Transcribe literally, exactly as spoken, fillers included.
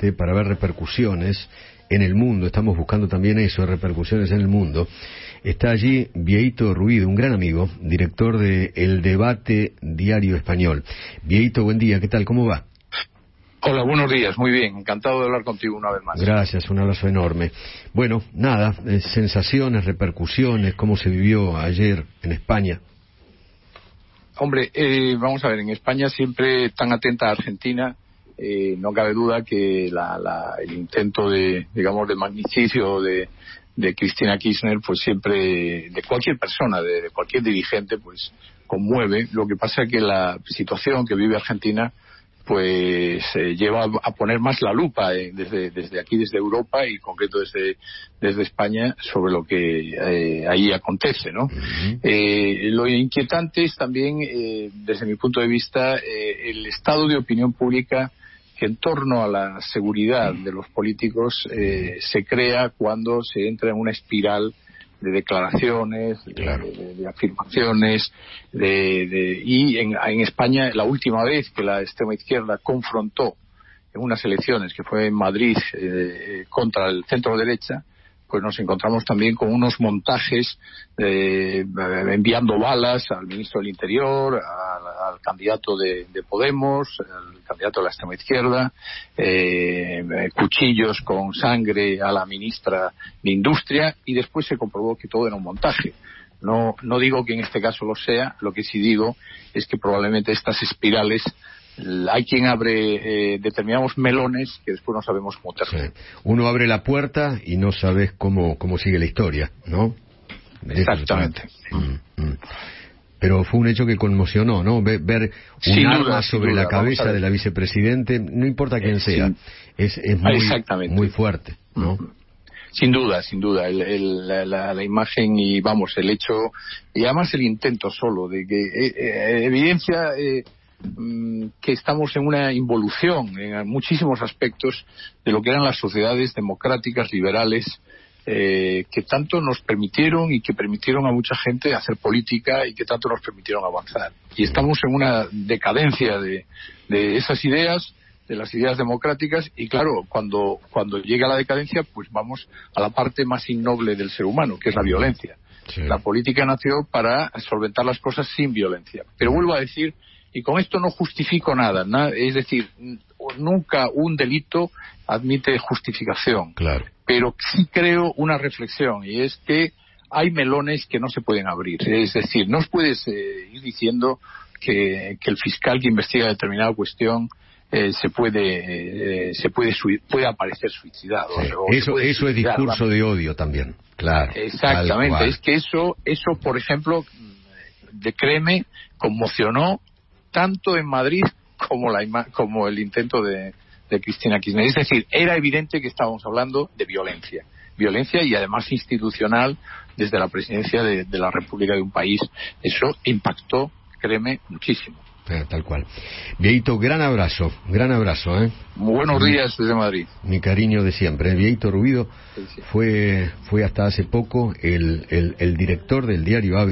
presidente para ver repercusiones en el mundo. Estamos buscando también eso, repercusiones en el mundo. Está allí Bieito Ruido, un gran amigo, director de El Debate Diario Español. Bieito, buen día, ¿qué tal? ¿Cómo va? Hola, buenos días, muy bien, encantado de hablar contigo una vez más. Gracias, un abrazo enorme. Bueno, nada, eh, sensaciones, repercusiones, ¿cómo se vivió ayer en España? Hombre, eh, vamos a ver, en España siempre tan atenta a Argentina, eh, no cabe duda que la, la, el intento de, digamos, de magnicidio de, de Cristina Kirchner, pues siempre, de cualquier persona, de, de cualquier dirigente, pues conmueve. Lo que pasa es que la situación que vive Argentina pues eh, lleva a poner más la lupa eh, desde, desde aquí, desde Europa y en concreto desde, desde España sobre lo que eh, ahí acontece, ¿no? Uh-huh. Eh, lo inquietante es también, eh, desde mi punto de vista, eh, el estado de opinión pública que en torno a la seguridad de los políticos eh, se crea cuando se entra en una espiral de declaraciones, claro. de, de, de afirmaciones, de, de, y en, en España la última vez que la extrema izquierda confrontó en unas elecciones, que fue en Madrid, eh, contra el centro derecha, pues nos encontramos también con unos montajes eh, enviando balas al ministro del Interior, al, al candidato de, de Podemos, al candidato de la extrema izquierda, eh, cuchillos con sangre a la ministra de Industria, y después se comprobó que todo era un montaje. No, no digo que en este caso lo sea, lo que sí digo es que probablemente estas espirales, hay quien abre eh, determinados melones que después no sabemos cómo terminan. Sí. Uno abre la puerta y no sabes cómo cómo sigue la historia, ¿no? Exactamente. Mm, mm. Pero fue un hecho que conmocionó, ¿no? Ver, ver un sin arma duda, sobre duda, la cabeza de la vicepresidente, no importa quién eh, sea, sin... es, es muy, muy fuerte, ¿no? Mm. Sin duda, sin duda, el, el, la, la, la imagen y, vamos, el hecho, y además el intento solo, de que eh, eh, evidencia... Eh, que estamos en una involución en muchísimos aspectos de lo que eran las sociedades democráticas, liberales, eh, que tanto nos permitieron y que permitieron a mucha gente hacer política y que tanto nos permitieron avanzar. Y estamos en una decadencia de, de esas ideas, de las ideas democráticas, y claro, cuando, cuando llega la decadencia, pues vamos a la parte más innoble del ser humano, que es la violencia. Sí. La política nació para solventar las cosas sin violencia. Pero vuelvo a decir, y con esto no justifico nada, nada, es decir, nunca un delito admite justificación. Claro. Pero sí creo una reflexión, y es que hay melones que no se pueden abrir. Es decir, no os puedes eh, ir diciendo que, que el fiscal que investiga determinada cuestión eh, se puede eh, se puede sui- puede aparecer suicidado. Sí. O eso puede eso suicidar, es discurso ¿vale? de odio también, claro. Exactamente, es que eso, eso por ejemplo, de créeme, conmocionó tanto en Madrid como la ima- como el intento de, de Cristina Kirchner. Es decir, era evidente que estábamos hablando de violencia. Violencia y además institucional desde la presidencia de, de la República de un país. Eso impactó, créeme, muchísimo. Eh, tal cual. Bieito, gran abrazo, gran abrazo, ¿eh? Muy buenos mi, días desde Madrid. Mi cariño de siempre. Bieito Ruido sí, sí. fue fue hasta hace poco el, el, el director del diario A B